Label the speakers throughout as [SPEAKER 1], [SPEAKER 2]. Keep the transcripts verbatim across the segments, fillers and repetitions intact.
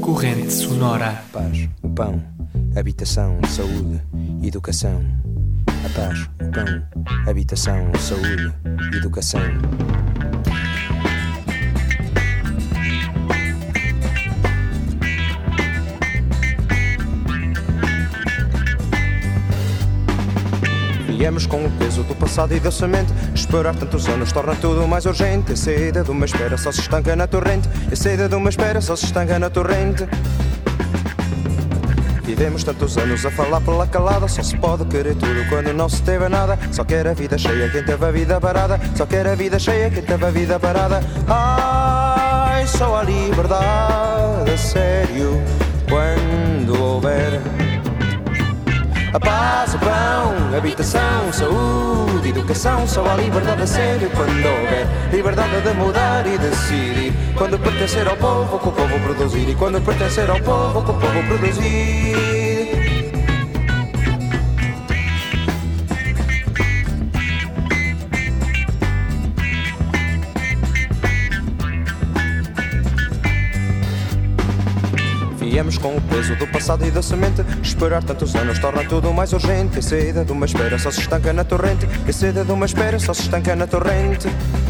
[SPEAKER 1] Corrente Sonora.
[SPEAKER 2] Paz, o pão, habitação, saúde, educação. A paz, o pão, habitação, saúde, educação. Viemos com o peso do passado e da semente. Esperar tantos anos torna tudo mais urgente. A saída de uma espera só se estanca na torrente. A saída de uma espera só se estanca na torrente. Vivemos tantos anos a falar pela calada. Só se pode querer tudo quando não se teve nada. Só quer a vida cheia quem teve a vida parada. Só quer a vida cheia quem teve a vida parada. Ai, só a liberdade a sério quando houver a paz, o pão, habitação, saúde, educação. Só há liberdade a sério quando houver liberdade de mudar e decidir. Quando pertencer ao povo, que o povo produzir. E quando pertencer ao povo, que o povo produzir. Viemos com o peso do passado e da semente. Esperar tantos anos torna tudo mais urgente. A saída de uma espera só se estanca na torrente. A saída de uma espera só se estanca na torrente.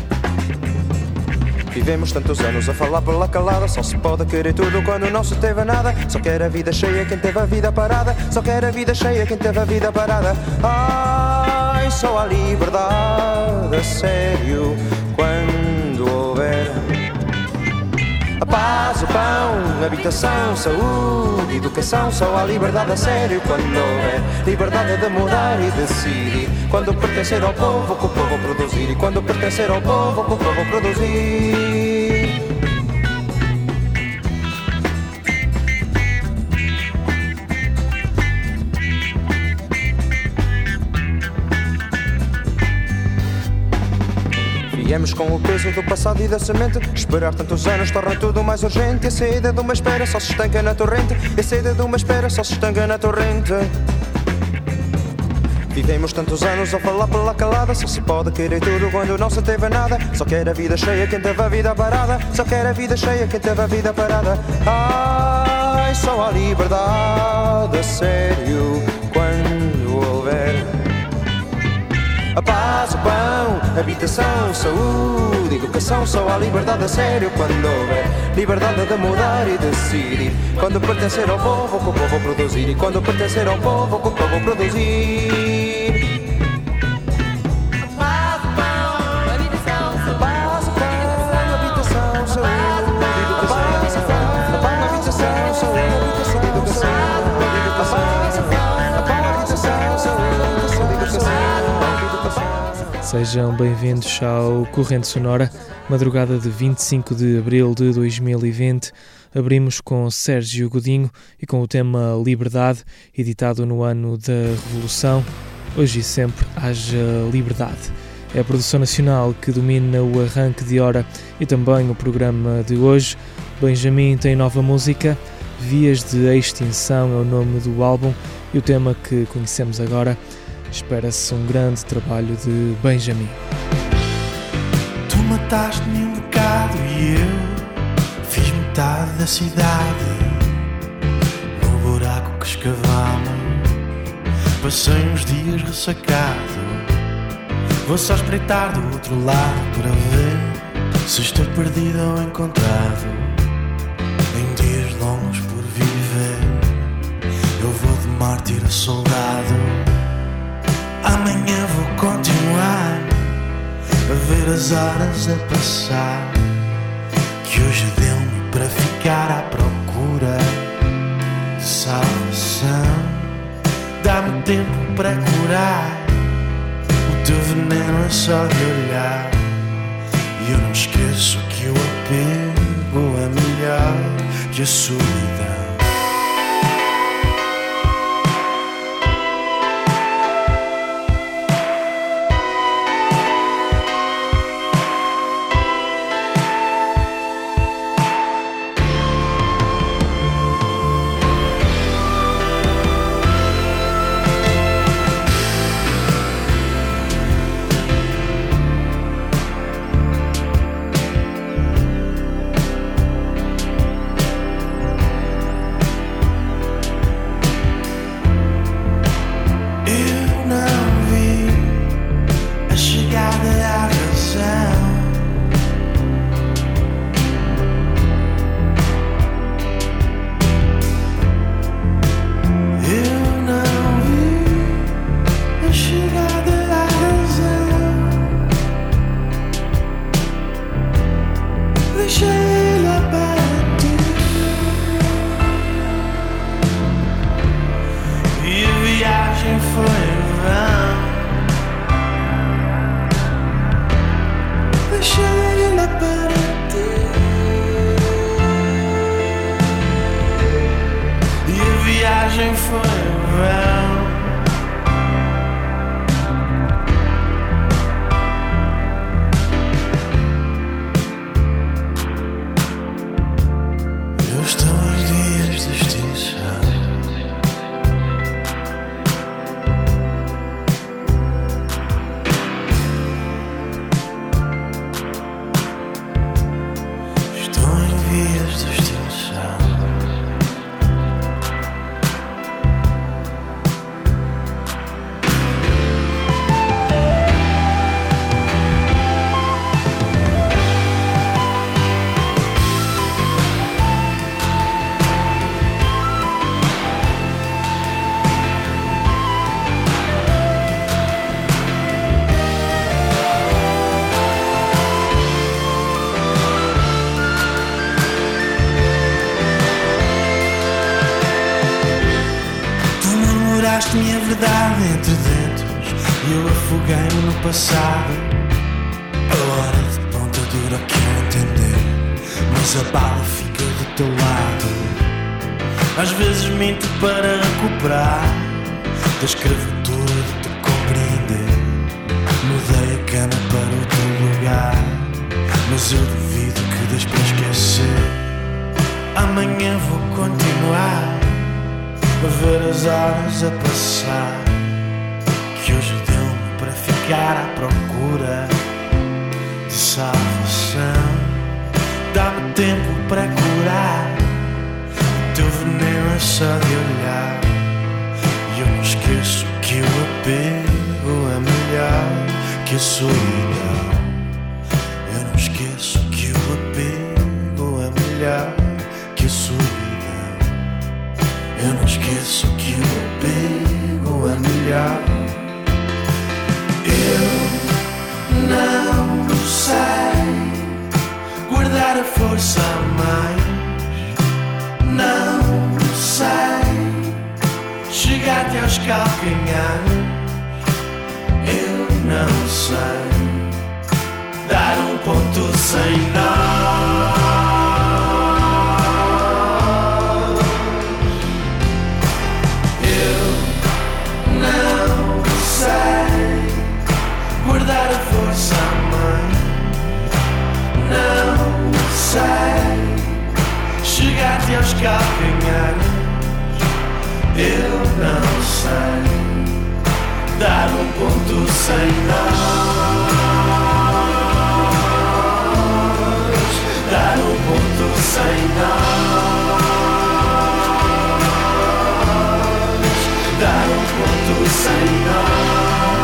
[SPEAKER 2] Vivemos tantos anos a falar pela calada. Só se pode querer tudo quando não se teve nada. Só quer a vida cheia quem teve a vida parada. Só quer a vida cheia quem teve a vida parada. Ai, só há liberdade a sério quando houver a paz, o pão, habitação, saúde, educação. Só há liberdade a sério quando houver liberdade de mudar e decidir. Quando pertencer ao povo, que o povo produzir. E quando pertencer ao povo, que o povo produzir. Viemos com o peso do passado e da semente. Esperar tantos anos torna tudo mais urgente. A saída de uma espera só se estanca na torrente. A saída de uma espera só se estanca na torrente. Vivemos tantos anos a falar pela calada. Só se pode querer tudo quando não se teve nada. Só quer a vida cheia quem teve a vida parada. Só quer a vida cheia quem teve a vida parada. Ai, só há liberdade a sério quando houver a paz, o pão, habitação, saúde, educação. Só há liberdade a sério quando houver liberdade de mudar e decidir. Quando pertencer ao povo, que o povo produzir. E quando pertencer ao povo, que o povo produzir.
[SPEAKER 1] Sejam bem-vindos ao Corrente Sonora, madrugada de vinte e cinco de abril de dois mil e vinte. Abrimos com Sérgio Godinho e com o tema Liberdade, editado no ano da Revolução. Hoje e sempre haja liberdade. É a produção nacional que domina o arranque de hora e também o programa de hoje. Benjamin tem nova música, Vias de Extinção é o nome do álbum e o tema que conhecemos agora. Espera-se um grande trabalho de Benjamin.
[SPEAKER 3] Tu mataste-me um bocado e eu fiz metade da cidade. No buraco que escavamos passei uns dias ressacado. Vou só espreitar do outro lado para ver se estou perdido ou encontrado. Em dias longos por viver eu vou de mártir a soldado. Amanhã vou continuar a ver as horas a passar, que hoje deu-me para ficar à procura de salvação. Dá-me tempo para curar, o teu veneno é só de olhar. E eu não esqueço que o apego é melhor que a solidão. espada entre dentes e eu afoguei-me no passado. A hora de ponta dura que eu entender, mas a bala fica do teu lado. Às vezes minto para recuperar da escravatura de te compreender. Mudei a cama para outro lugar, mas eu duvido que des para esquecer. Amanhã vou continuar a ver as horas a passar, que hoje deu-me para ficar à procura de salvação. Dá-me tempo para curar, o teu veneno é só de olhar. E eu não esqueço que o apego é melhor que a solidão. Eu não esqueço que o apego é melhor que a solidão. Eu não esqueço que o apego é melhor. Eu não sei guardar a força a mais. Não sei chegar-te aos calcanhares. Eu não sei dar um ponto sem nó. Guardar a força à mãe. Não sei chegar-te aos calcanhares. Eu não sei dar um ponto sem nós. Dar um ponto sem nós. Dar um ponto sem nós.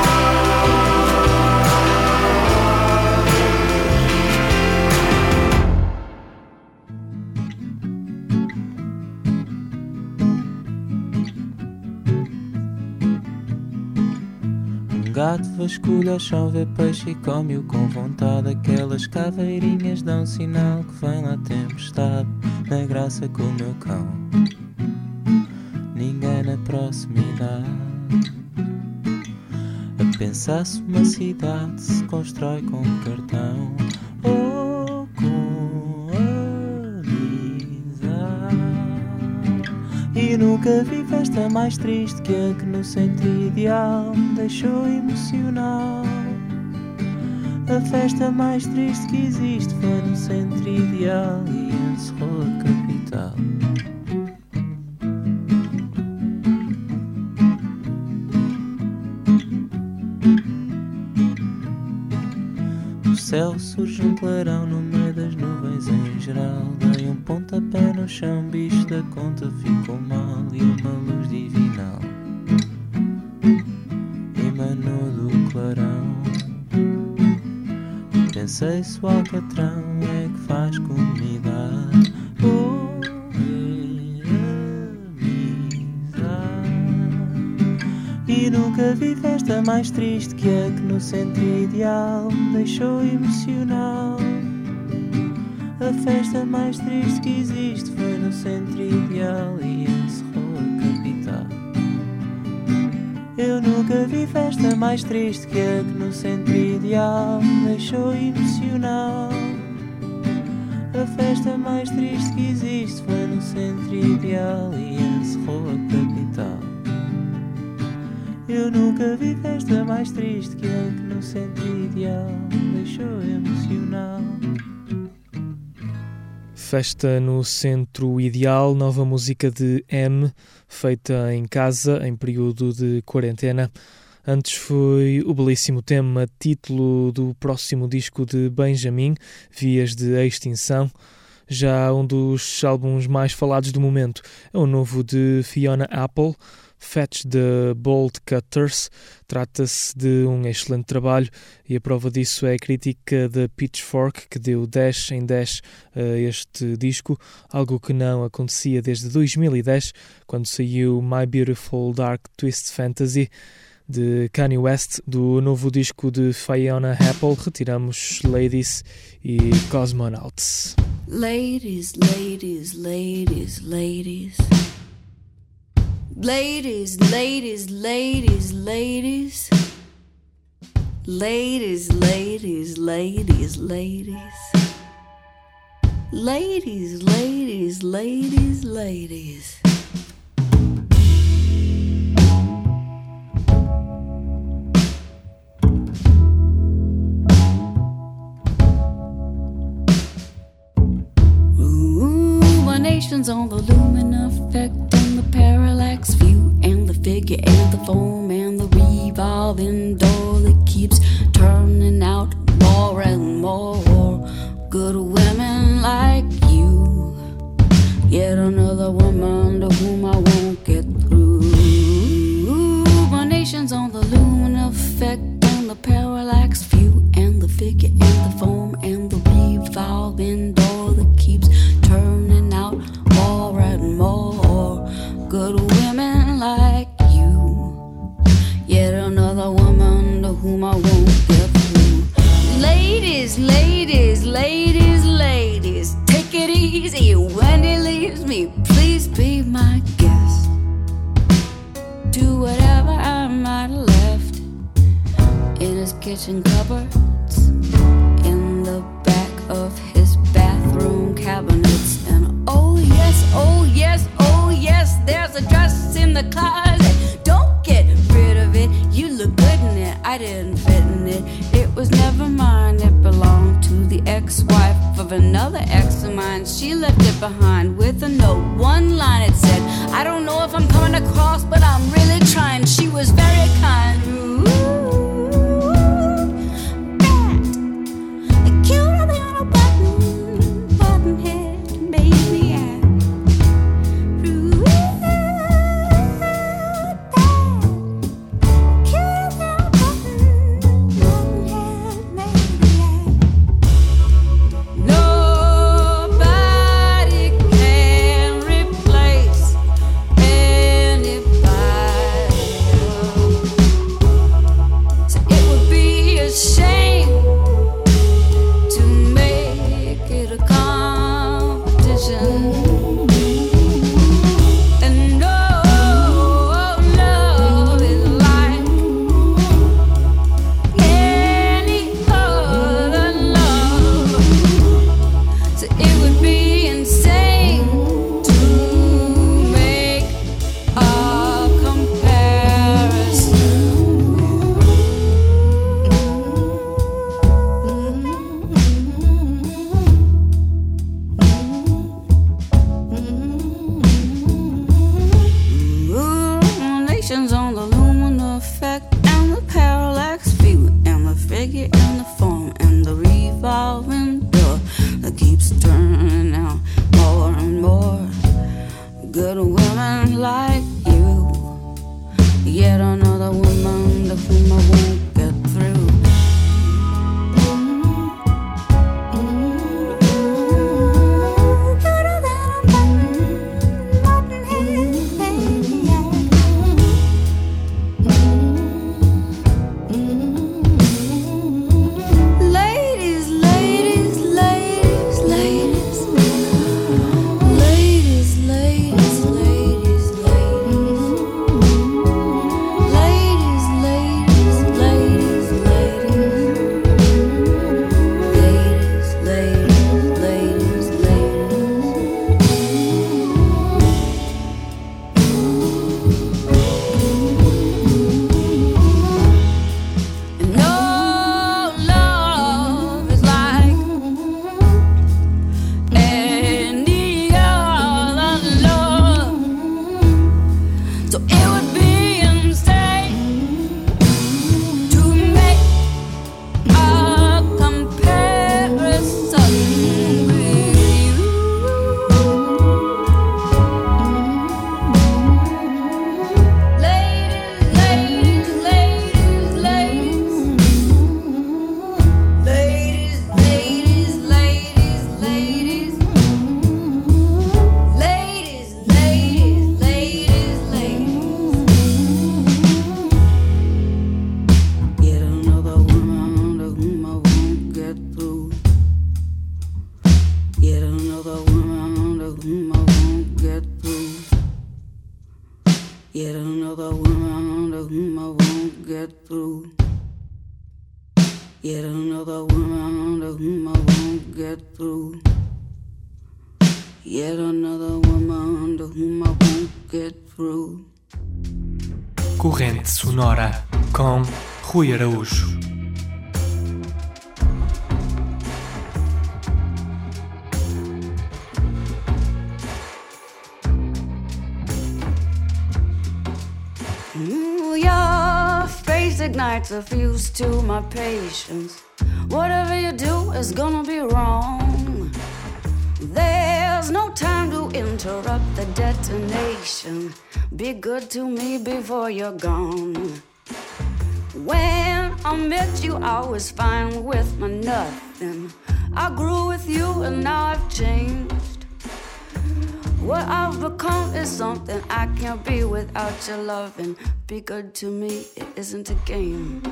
[SPEAKER 4] Gato vasculha o chão, vê peixe e come-o com vontade. Aquelas caveirinhas dão sinal que vem lá tempestade. Na graça com o meu cão, ninguém na proximidade. A pensar-se uma cidade se constrói com cartão ou com amizade. E nunca vi festa mais triste que a que no centro ideal me deixou emocional. A festa mais triste que existe foi no centro ideal e encerrou a capital. Do céu surge um clarão no meio das nuvens em geral. Dei um pontapé no chão, bicho da conta ficou mal. E uma luz divinal emanou do clarão. Pensei se o alcatrão é que faz comunidade. Oh, amizade. E nunca vi festa mais triste que a que no centro ideal me deixou emocional. A festa mais triste que existe foi no centro ideal e encerrou a capital. Eu nunca vi festa mais triste que a que no centro ideal me deixou emocional. A festa mais triste que existe foi no centro ideal e encerrou a capital. Eu nunca vi festa mais triste que a que no centro ideal me deixou emocional.
[SPEAKER 1] Festa no Centro Ideal, nova música de M, feita em casa, em período de quarentena. Antes foi o belíssimo tema, título do próximo disco de Benjamin, Vias de Extinção. Já um dos álbuns mais falados do momento é o novo de Fiona Apple, Fetch the Bolt Cutters. Trata-se de um excelente trabalho e a prova disso é a crítica da Pitchfork, que deu dez em dez a este disco, algo que não acontecia desde dois mil e dez, quando saiu My Beautiful Dark Twist Fantasy. De Kanye West, do novo disco de Fiona Apple, retiramos Ladies e Cosmonauts.
[SPEAKER 5] Ladies, ladies, ladies, ladies, Ladies, ladies, ladies, ladies. Ladies, ladies, ladies, ladies. Ladies, ladies, ladies, ladies. Ruminations on the lumen effect and the parallax view and the figure and the foam and the revolving door that keeps turning out more and more good women like you. Yet another woman to whom I won't get through. Ruminations on the lumen effect and the parallax view and the figure and the foam and the revolving door that keeps turning out more and more good women like you. Yet another woman to whom I won't get through. Ladies, ladies, ladies, ladies, take it easy when he leaves me. Please be my guest. Do whatever I might have left in his kitchen cupboards, in the back of his bathroom cabinets. And oh yes, oh yes, oh yes, there's a dress in the closet. Don't get rid of it, you look good in it. I didn't fit in it, it was never mine. It belonged to the ex-wife of another ex of mine. She left it behind with a note, one line it said, I don't know if I'm coming across, but I'm really trying. She was very kind. Ooh, that, cuter than a button, button head, baby.
[SPEAKER 6] Ladies, ladies, ladies, ladies.
[SPEAKER 5] another woman to whom I won't get through. Yet another woman to whom I won't get through.
[SPEAKER 1] Corrente Sonora com Rui Araújo.
[SPEAKER 5] Ooh, your face ignites a fuse to my patience. Whatever you do is gonna be wrong. There's no time to interrupt the detonation. Be good to me before you're gone. When I met you, I was fine with my nothing. I grew with you and now I've changed. What I've become is something I can't be without your loving. Be good to me, it isn't a game.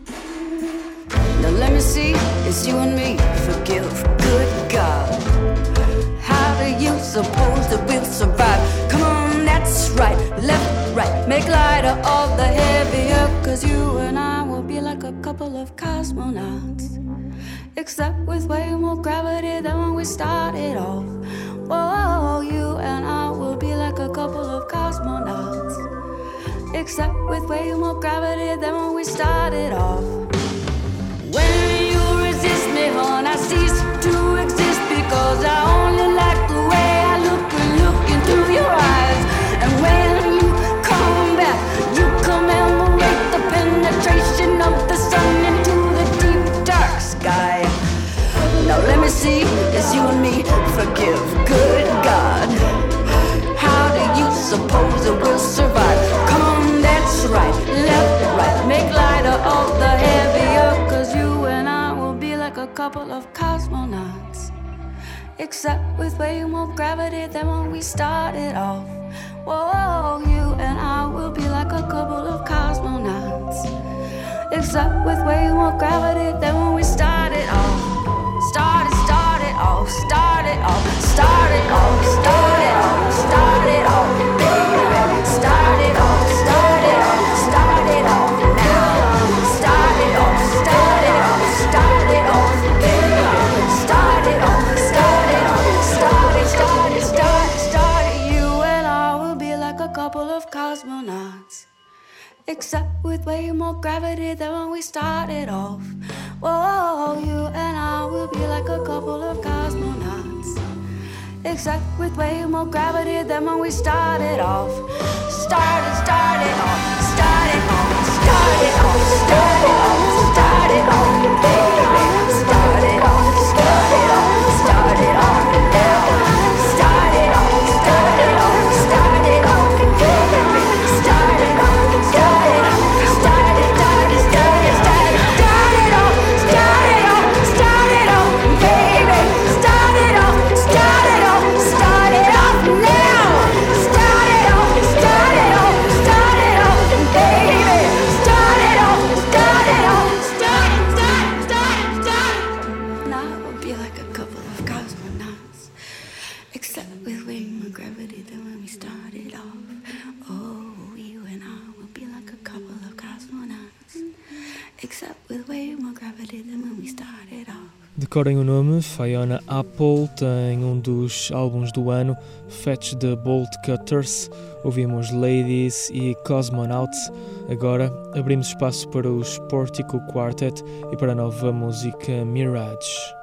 [SPEAKER 5] Now let me see, it's you and me. Forgive, good God. How do you suppose that we'll survive? Come on, that's right, left, right. Make light of all the heavier, cause you and I will be like a couple of cosmonauts. Except with way more gravity than when we started off. Whoa, you and I will be like a couple of cosmonauts. Except with way more gravity than when we started off. When you resist me, hon, I cease to exist. Because I only like the way I look when looking through your eyes. And when you come back, you commemorate the penetration of the sun into the deep dark sky. Now let me see, it's you and me. Forgive, good God. How do you suppose it will survive? Come on, that's right, left, right. Make light of all the heavier, cause you and I will be like a couple of cosmonauts. Except with way more gravity than when we started off. Whoa, you and I will be like a couple of cosmonauts. Except with way more gravity than when we started off. Started, started off, started off, started off, started off, started off, baby. Started off, started off, started off now. Started off, started off, started off, baby. Started off, started off, started, started, started, started. You and I will be like a couple of cosmonauts. Except with way more gravity than when we started off. Whoa, you and I will be like a couple of cosmonauts. Except with way more gravity than when we started off. Started, started off, started off, started off, started off, started off, baby. Started off, started off, started off now. Started off, started off, started off, baby. Started off, started off, started, started, started, started, started off, started off, started off, baby. Started off, started off, started off now. Started off, started off, started off, baby. Started off, started off, started, started, started, started. Now we'll be like a couple of cosmonauts, except with way more gravity than when we started off. Oh, you and I will be like a couple of cosmonauts, except with way more gravity than when we started off.
[SPEAKER 1] Decorem o nome, Fiona Apple tem um dos álbuns do ano, Fetch the Bolt Cutters. Ouvimos Ladies e Cosmonauts. Agora abrimos espaço para os Portico Quartet e para a nova música Mirage.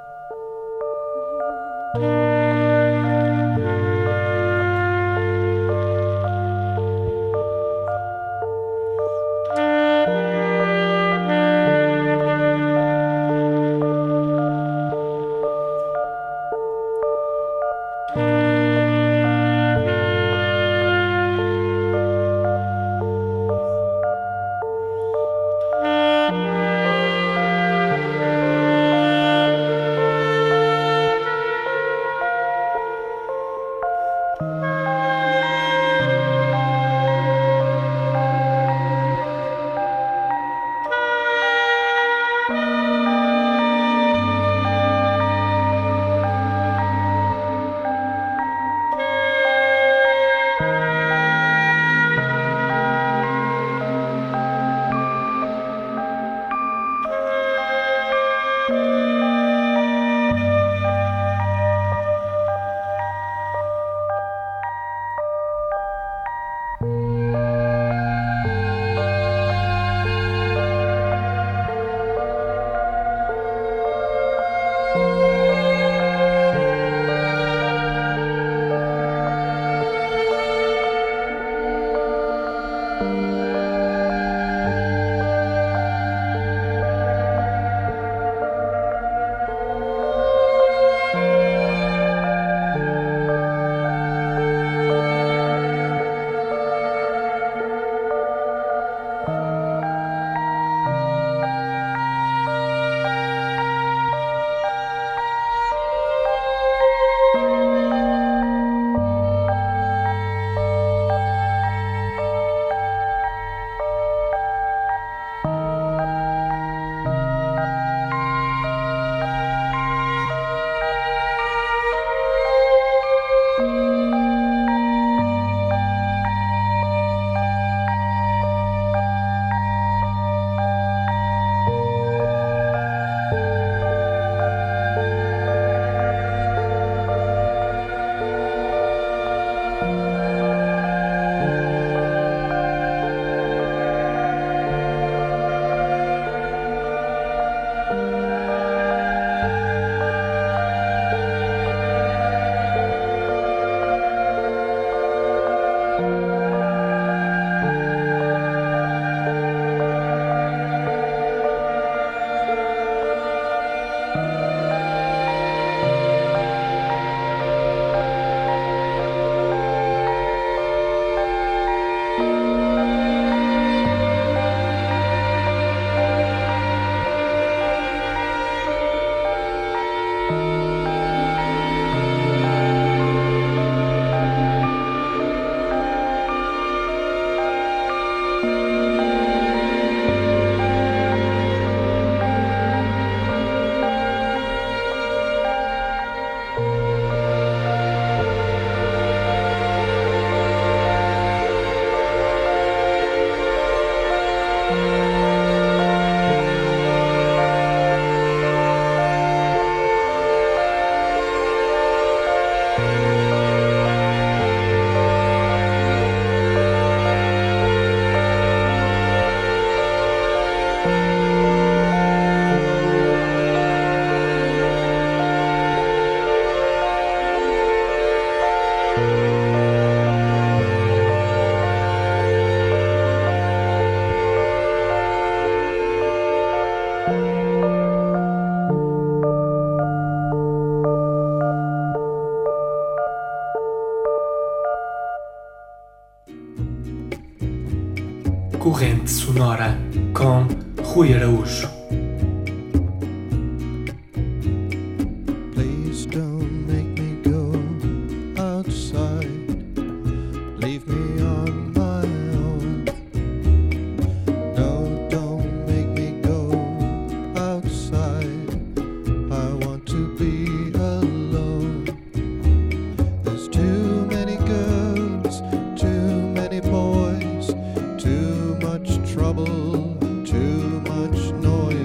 [SPEAKER 1] Corrente Sonora com Rui Araújo.
[SPEAKER 3] Please don't make me go outside. Leave me on my own. No, don't make me go outside. I want to be alone. There's too many girls, too many boys, too much trouble, too much noise.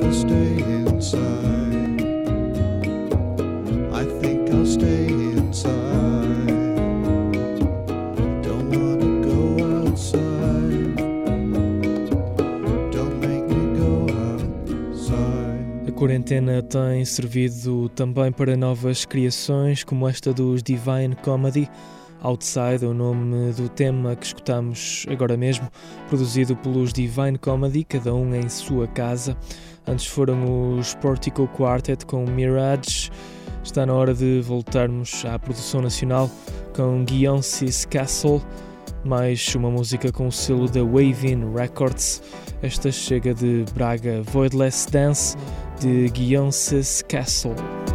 [SPEAKER 6] I'll stay inside. I think I'll stay inside. Don't wanna go outside. Don't make me go outside.
[SPEAKER 1] A quarentena tem servido também para novas criações, como esta dos Divine Comedy. Outside é o nome do tema que escutamos agora mesmo, produzido pelos Divine Comedy, cada um em sua casa. Antes foram os Portico Quartet com Mirage. Está na hora de voltarmos à produção nacional com Guillaume's Castle, mais uma música com o selo da Wave-In Records. Esta chega de Braga, Voidless Dance, de Guillaume's Castle.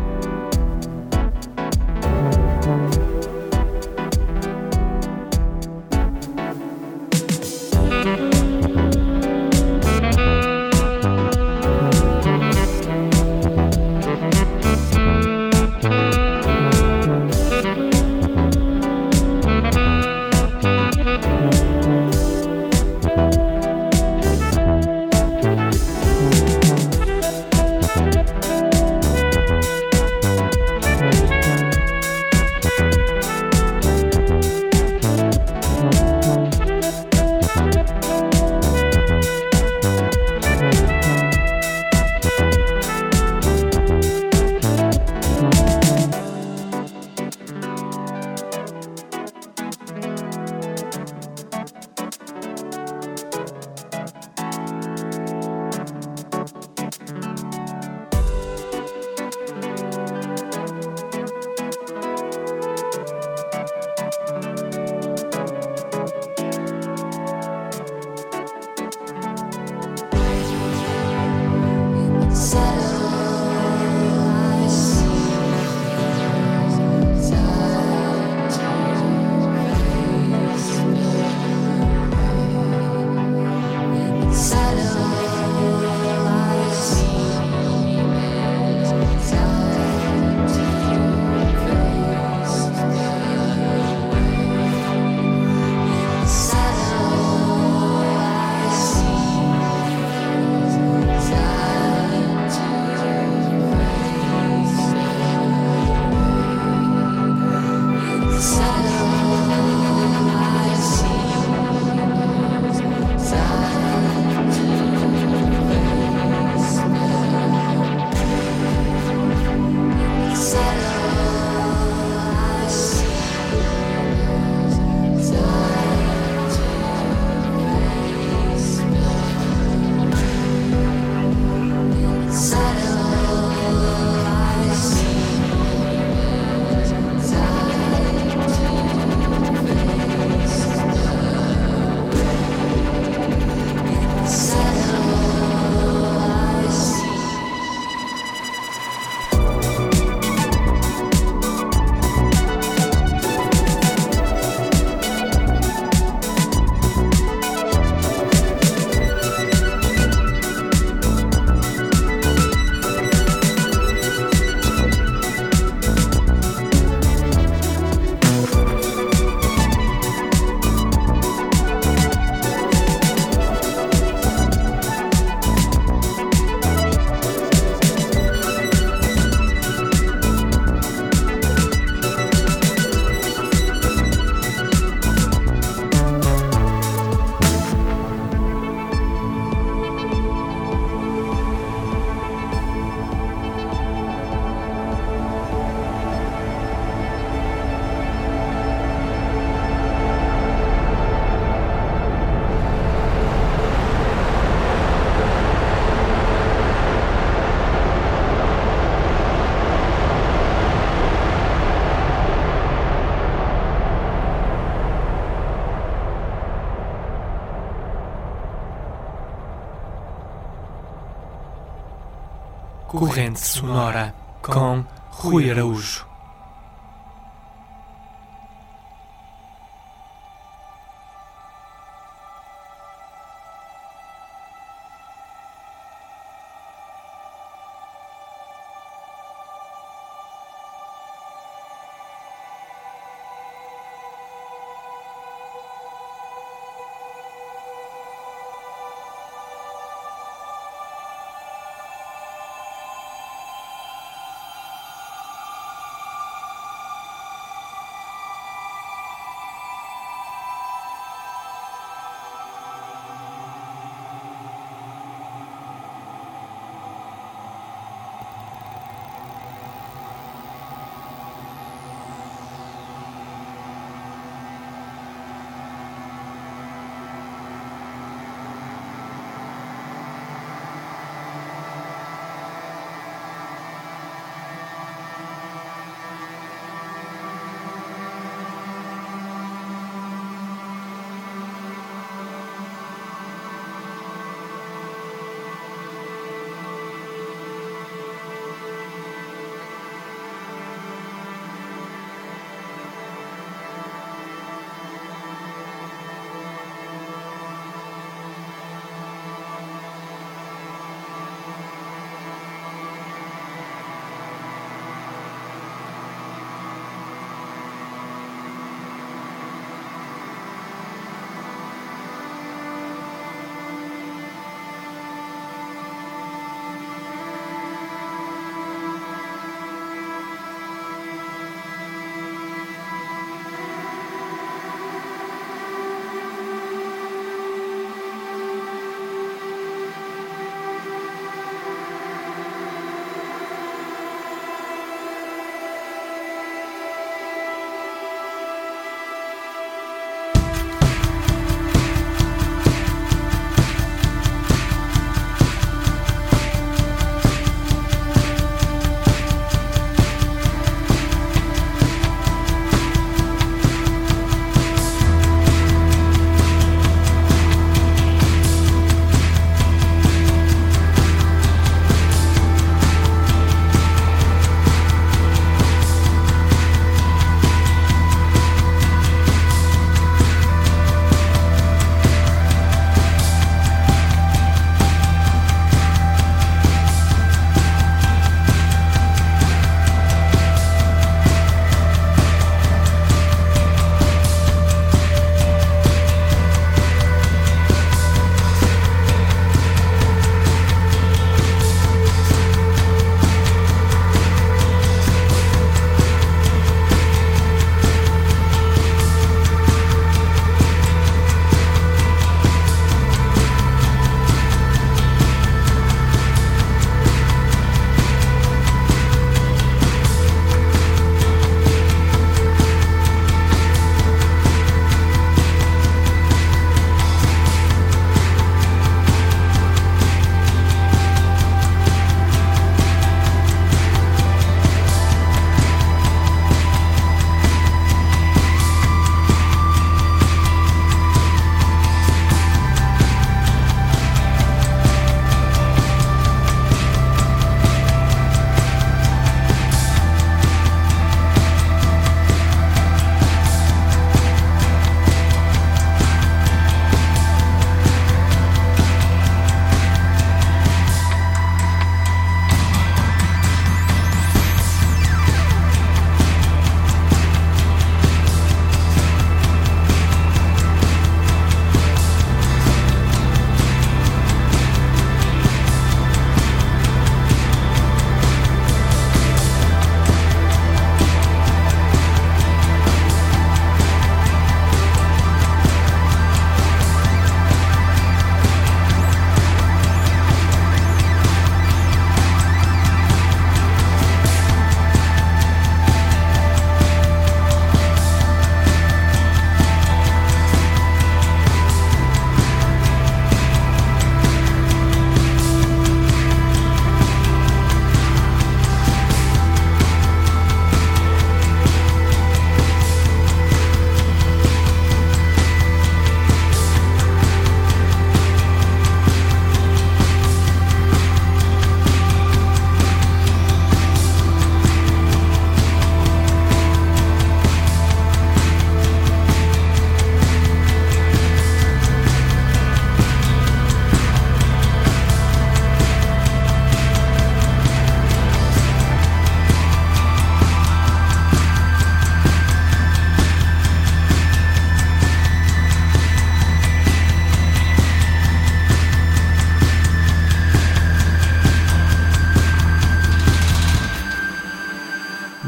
[SPEAKER 7] Corrente Sonora com Rui Araújo.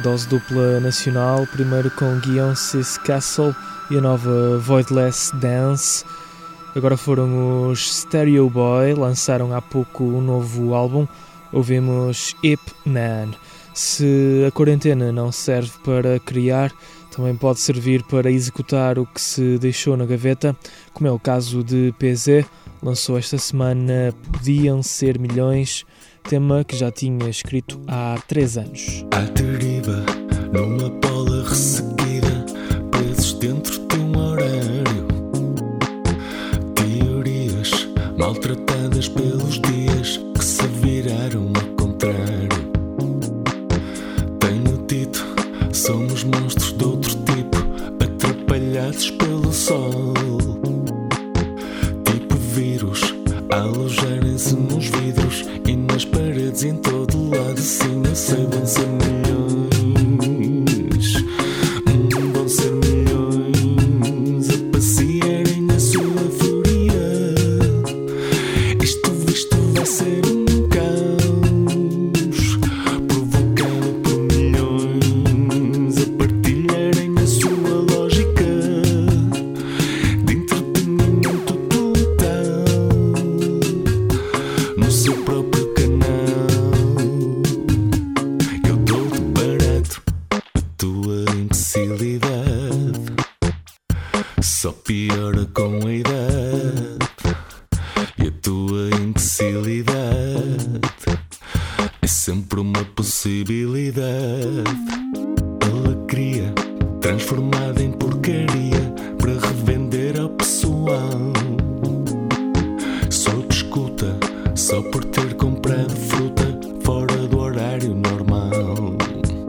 [SPEAKER 1] dose dupla nacional, primeiro com Guillaume's Castle e a nova Voidless Dance. Agora foram os Stereo Boy, lançaram há pouco um novo álbum, ouvimos Ip Man. Se a quarentena não serve para criar, também pode servir para executar o que se deixou na gaveta, como é o caso de P Z, lançou esta semana Podiam Ser Milhões, tema que já tinha escrito há três anos.
[SPEAKER 8] À deriva, numa bola resseguida, presos dentro de um horário. Teorias maltratadas pelos dias que se viraram ao contrário. Tenho dito, somos monstros de outro tipo, atrapalhados pelo sol. Tipo vírus, a alojarem-se nos vidros e nas paredes em todo lado. Sim, eu sei, vão ser milhões, hum, vão ser milhões a passearem a sua fúria. Isto visto vai ser um caos, provocado por milhões a partilharem a sua lógica de entretenimento total no seu próprio canal. Eu dou-te barato a tua imbecilidade, só piora com a idade. E a tua imbecilidade é sempre uma possibilidade. Alegria transformada em porcaria para revender ao pessoal. Só te escuta só por ter comprado fruta fora do horário normal.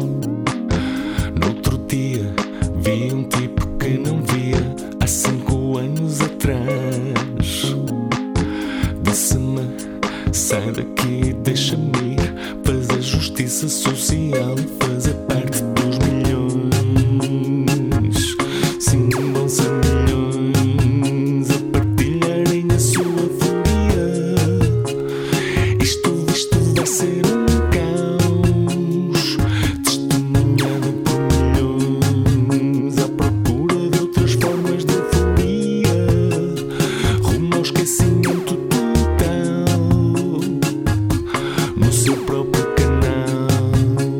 [SPEAKER 8] No outro dia vi um tipo que não via há cinco anos atrás. Disse-me, sai daqui e deixa-me ir fazer justiça social e fazer parte dos milhões. Sim, vão ser milhões a partilharem a sua fúria. Isto visto vai ser um caos, testemunhado por milhões à procura de outras formas de euforia, rumo ao esquecimento total no seu próprio canal.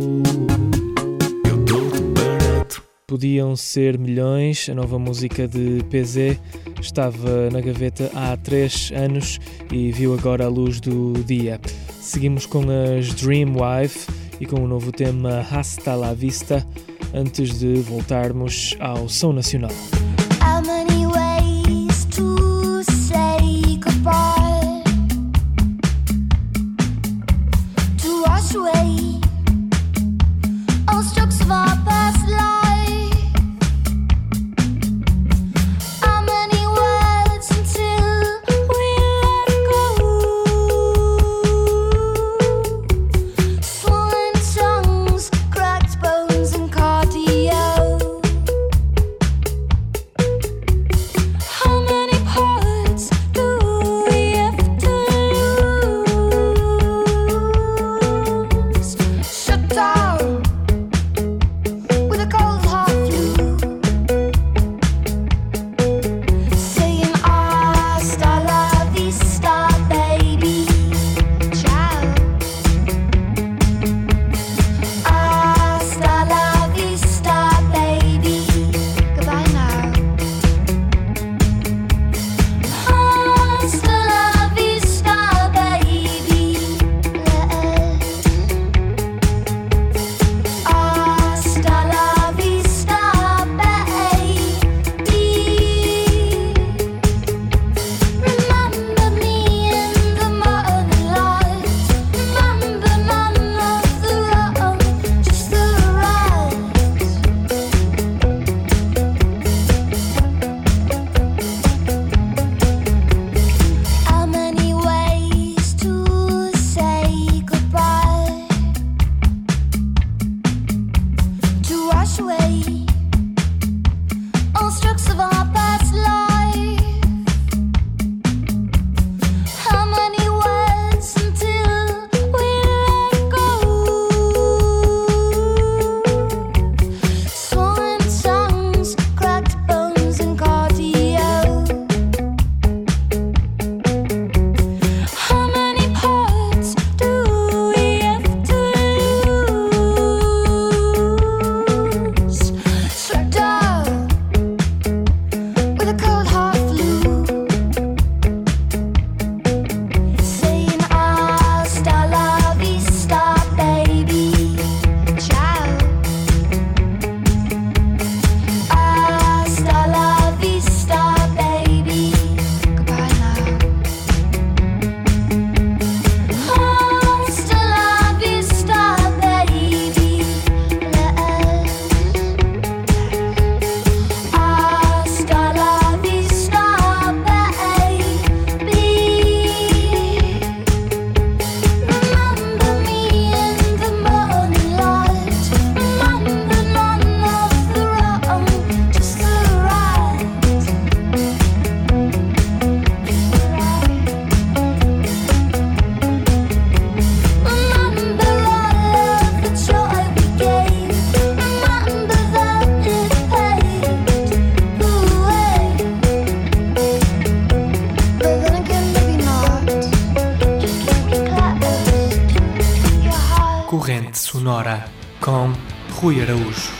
[SPEAKER 8] Eu dou-te barato.
[SPEAKER 1] Podiam Ser Milhões, a nova música de P Z, estava na gaveta há três anos e viu agora a luz do dia. Seguimos com as Dreamwife e com o novo tema Hasta la Vista, antes de voltarmos ao som nacional.
[SPEAKER 9] How many ways to say goodbye, to wash away all strokes of our past life? How many words until we let go? Swollen tongues, cracked bones and cardio. How many parts do we have to lose?
[SPEAKER 7] Corrente Sonora com Rui Araújo.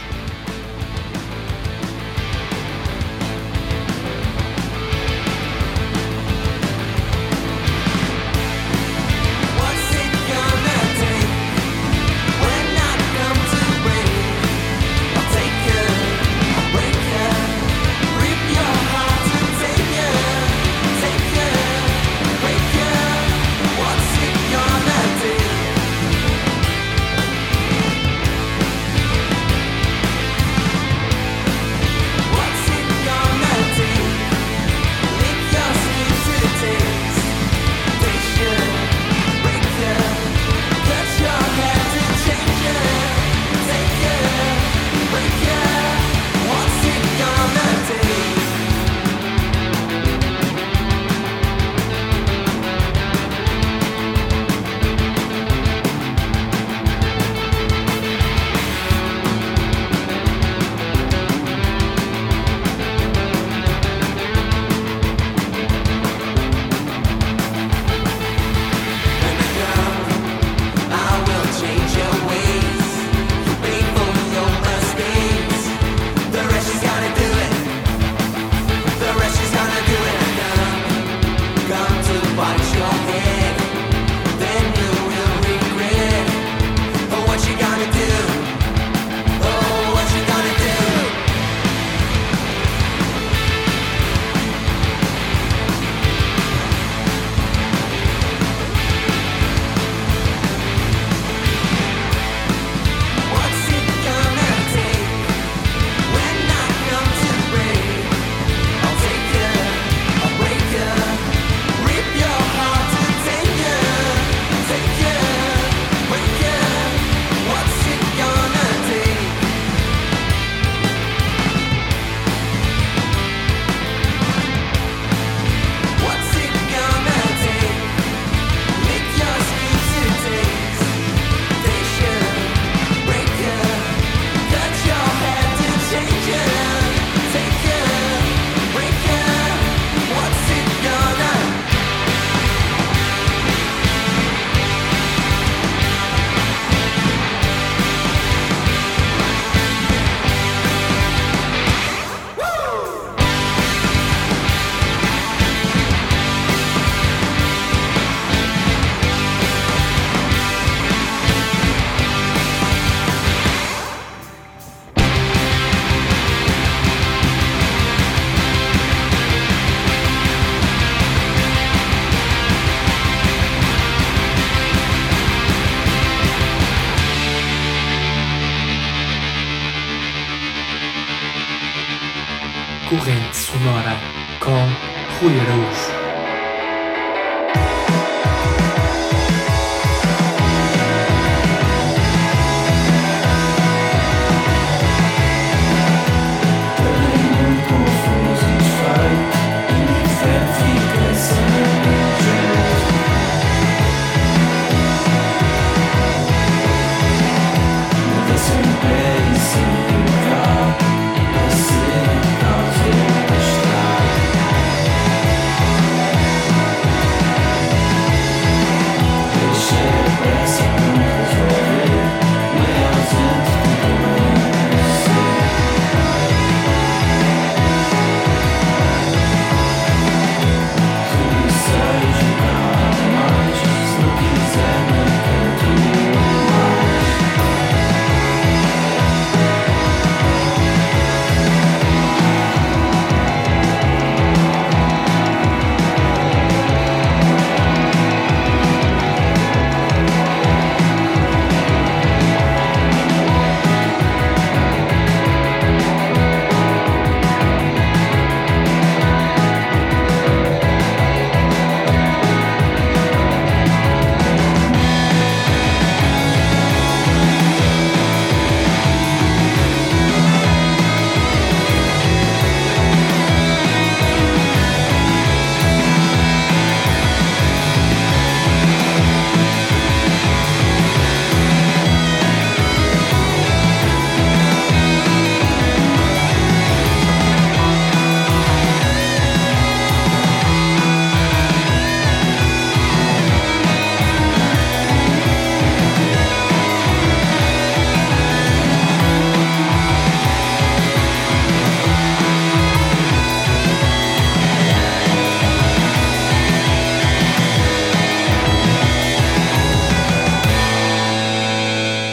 [SPEAKER 7] Corrente Sonora com Rui Araújo.
[SPEAKER 3] Você causa um estrago.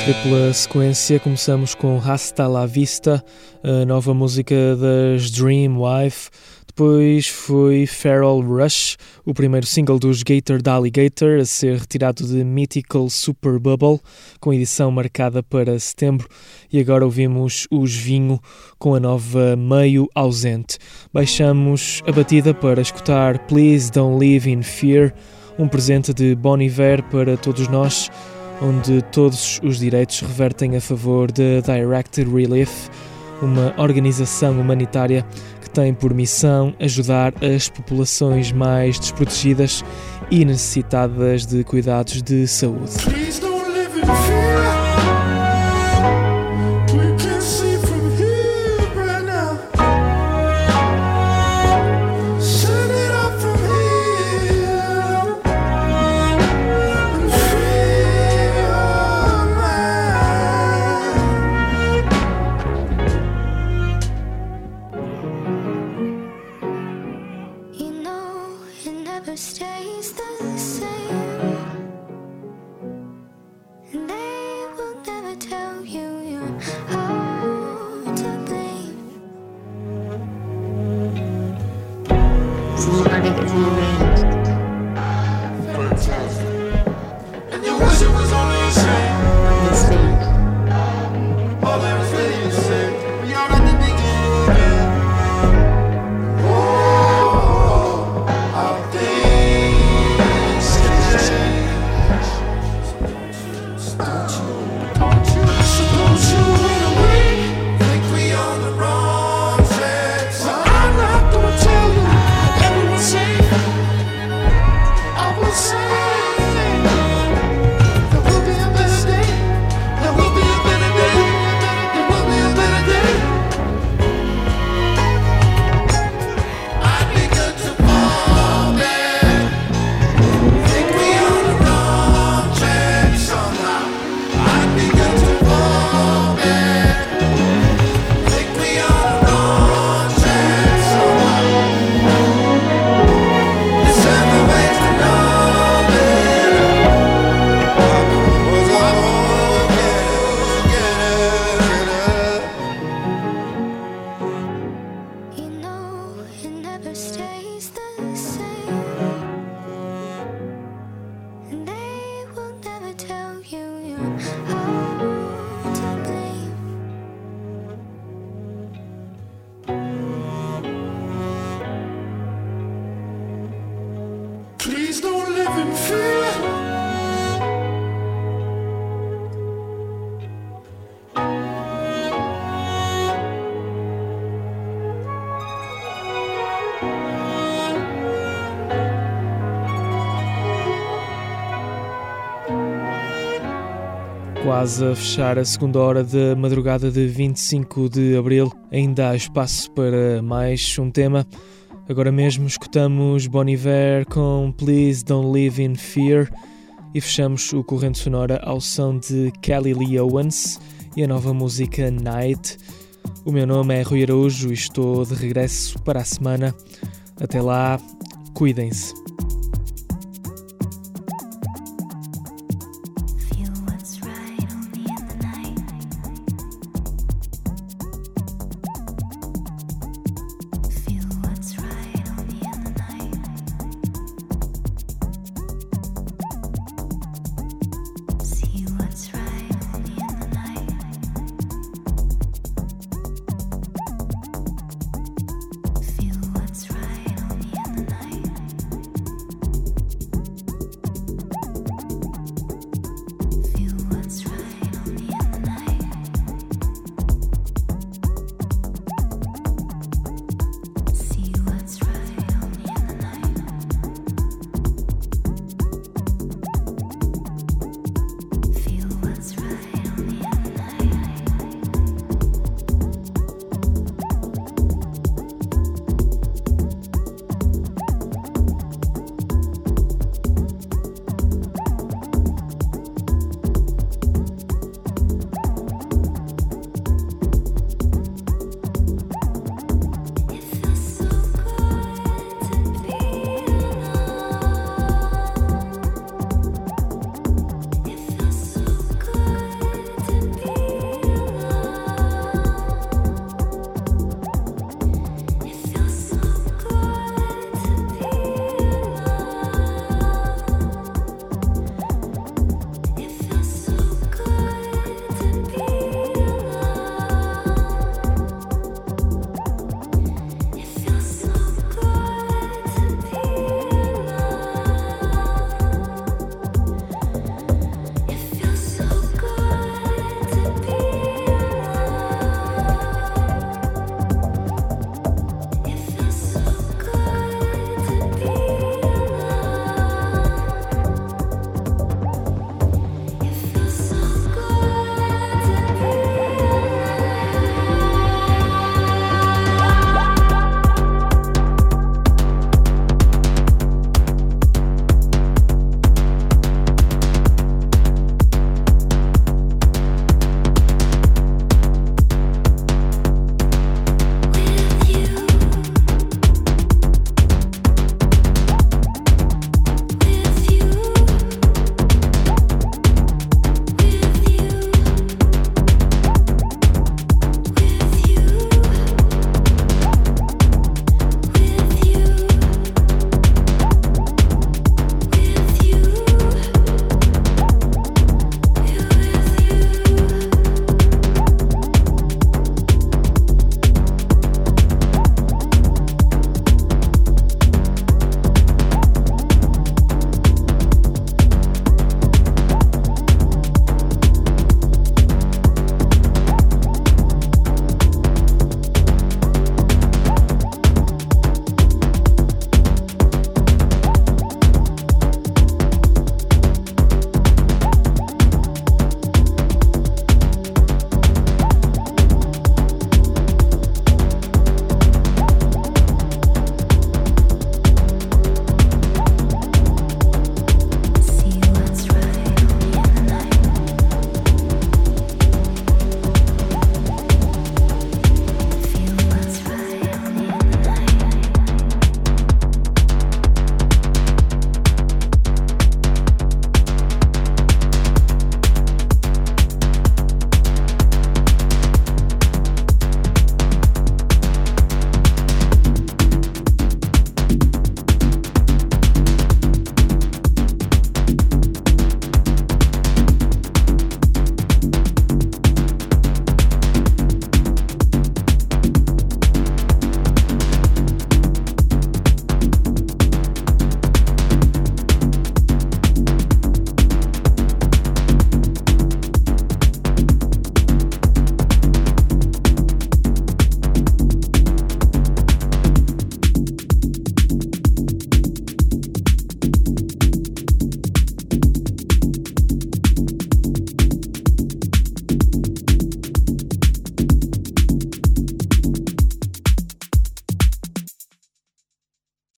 [SPEAKER 1] Tripla sequência, começamos com Hasta la Vista, a nova música das Dreamwife. Depois foi Feral Rush, o primeiro single dos Gator da Alligator, a ser retirado de Mythical Super Bubble, com edição marcada para setembro. E agora ouvimos os Vinho, com a nova Meio Ausente. Baixamos a batida para escutar Please Don't Live in Fear, um presente de Bon Iver para todos nós, onde todos os direitos revertem a favor da Directed Relief, uma organização humanitária que tem por missão ajudar as populações mais desprotegidas e necessitadas de cuidados de saúde.
[SPEAKER 9] Stays the same, and they will never tell you you're all to blame.
[SPEAKER 10] Cinematic is arranged.
[SPEAKER 3] Fantastic. And you wish it was only a shame.
[SPEAKER 10] Mistake.
[SPEAKER 3] All I was ready to say, we are at the beginning. Oh, how things change. Don't you, don't you, so don't you run away. Think we on the wrong track. So I'm not gonna tell you everyone say. I will say there will be a better day. There will be a better day. There will be a better day. I'd be good to fall back. Think we on the wrong track somehow. I'd be good to fall back. Think we on the wrong track somehow. There's seven ways to know better. Was I
[SPEAKER 9] You know it never stays the same, and they will never tell you you're all to blame.
[SPEAKER 3] Please don't live in fear.
[SPEAKER 1] Quase a fechar a segunda hora da madrugada de vinte e cinco de abril, ainda há espaço para mais um tema. Agora mesmo escutamos Bon Iver com Please Don't Live in Fear e fechamos o Corrente Sonora ao som de Kelly Lee Owens e a nova música Night. O meu nome é Rui Araújo e estou de regresso para a semana. Até lá, cuidem-se.